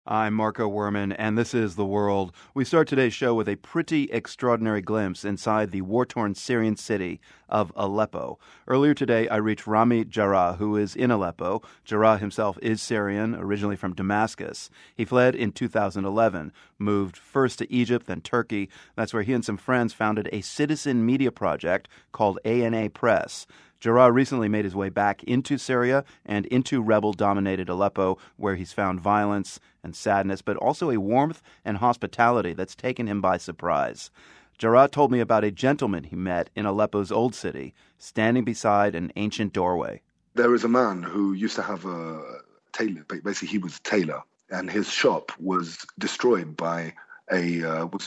I'm Marco Werman, and this is The World. We start today's show with a pretty extraordinary glimpse inside the war-torn Syrian city of Aleppo. Earlier today, I reached Rami Jarrah, who is in Aleppo. Jarrah himself is Syrian, originally from Damascus. He fled in 2011, moved first to Egypt, then Turkey. That's where he and some friends founded a citizen media project called ANA Press. Jarrah recently made his way back into Syria and into rebel-dominated Aleppo, where he's found violence and sadness, but also a warmth and hospitality that's taken him by surprise. Jarrah told me about a gentleman he met in Aleppo's old city, standing beside an ancient doorway. There is a man who used to have a tailor. Basically, he was a tailor, and his shop was destroyed by an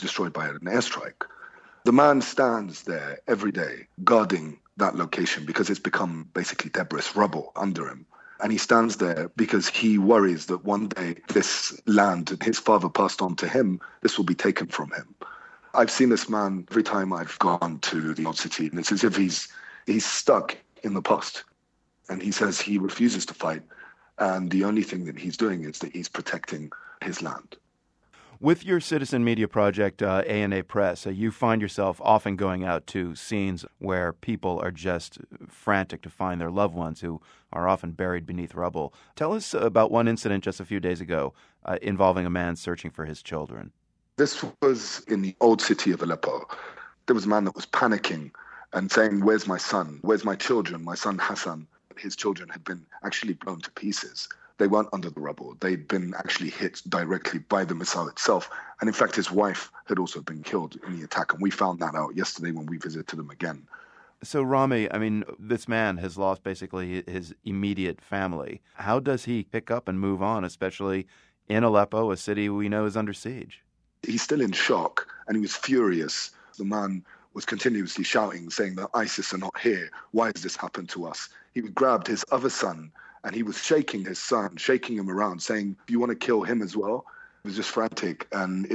airstrike. The man stands there every day guarding that location because it's become basically debris, rubble under him. And he stands there because he worries that one day this land that his father passed on to him, this will be taken from him. I've seen this man every time I've gone to the old city, and it's as if he's stuck in the past. And he says he refuses to fight, and the only thing that he's doing is that he's protecting his land. With your citizen media project, ANA Press, you find yourself often going out to scenes where people are just frantic to find their loved ones who are often buried beneath rubble. Tell us about one incident just a few days ago involving a man searching for his children. This was in the old city of Aleppo. There was a man that was panicking and saying, "Where's my son? Where's my children? My son Hassan." His children had been actually blown to pieces. They weren't under the rubble. They'd been actually hit directly by the missile itself. And in fact, his wife had also been killed in the attack. And we found that out yesterday when we visited him again. So, Rami, this man has lost basically his immediate family. How does he pick up and move on, especially in Aleppo, a city we know is under siege? He's still in shock, and he was furious. The man was continuously shouting, saying that ISIS are not here. Why has this happened to us? He grabbed his other son, and he was shaking his son, shaking him around, saying, "Do you want to kill him as well?" It was just frantic, and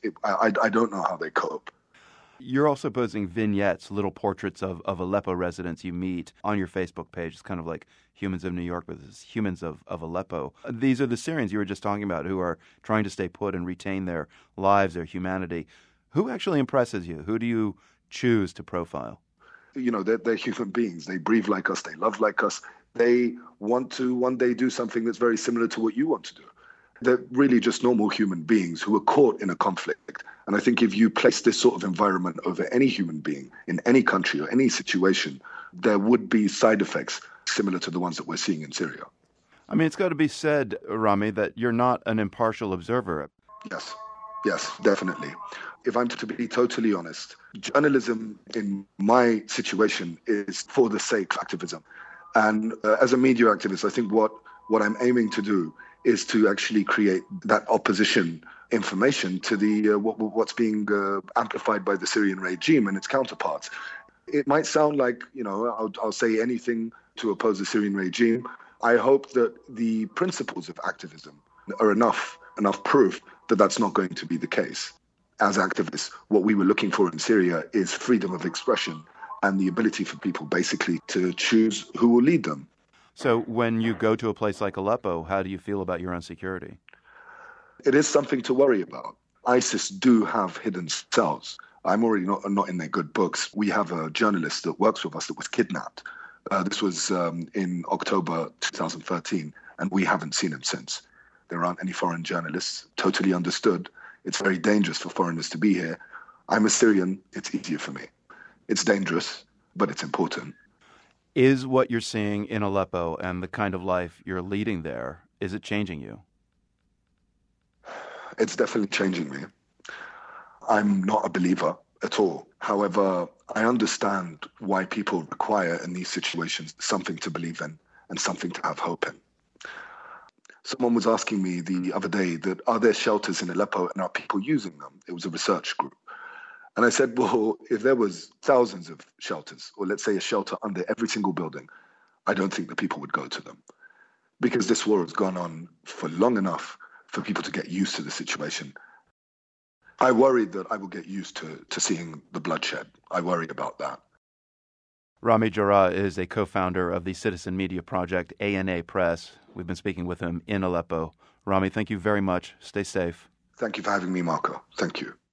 I don't know how they cope. You're also posting vignettes, little portraits of Aleppo residents you meet on your Facebook page. It's kind of like Humans of New York, but it's Humans of Aleppo. These are the Syrians you were just talking about who are trying to stay put and retain their lives, their humanity. Who actually impresses you? Who do you choose to profile? You know, they're human beings. They breathe like us. They love like us. They want to one day do something that's very similar to what you want to do. They're really just normal human beings who are caught in a conflict. And I think if you place this sort of environment over any human being in any country or any situation, there would be side effects similar to the ones that we're seeing in Syria. It's got to be said, Rami, that you're not an impartial observer. Yes, definitely. If I'm to be totally honest, journalism in my situation is for the sake of activism. And as a media activist, I think what I'm aiming to do is to actually create that opposition information to the what's being amplified by the Syrian regime and its counterparts. It might sound like, I'll say anything to oppose the Syrian regime. I hope that the principles of activism are enough proof that that's not going to be the case. As activists, what we were looking for in Syria is freedom of expression and the ability for people basically to choose who will lead them. So when you go to a place like Aleppo, how do you feel about your own security? It is something to worry about. ISIS do have hidden cells. I'm already not in their good books. We have a journalist that works with us that was kidnapped. This was in October 2013, and we haven't seen him since. There aren't any foreign journalists. Totally understood. It's very dangerous for foreigners to be here. I'm a Syrian. It's easier for me. It's dangerous, but it's important. Is what you're seeing in Aleppo and the kind of life you're leading there, is it changing you? It's definitely changing me. I'm not a believer at all. However, I understand why people require in these situations something to believe in and something to have hope in. Someone was asking me the other day that are there shelters in Aleppo and are people using them? It was a research group. And I said, well, if there was thousands of shelters, or let's say a shelter under every single building, I don't think that people would go to them. Because this war has gone on for long enough for people to get used to the situation. I worry that I will get used to seeing the bloodshed. I worry about that. Rami Jarrah is a co-founder of the citizen media project ANA Press. We've been speaking with him in Aleppo. Rami, thank you very much. Stay safe. Thank you for having me, Marco. Thank you.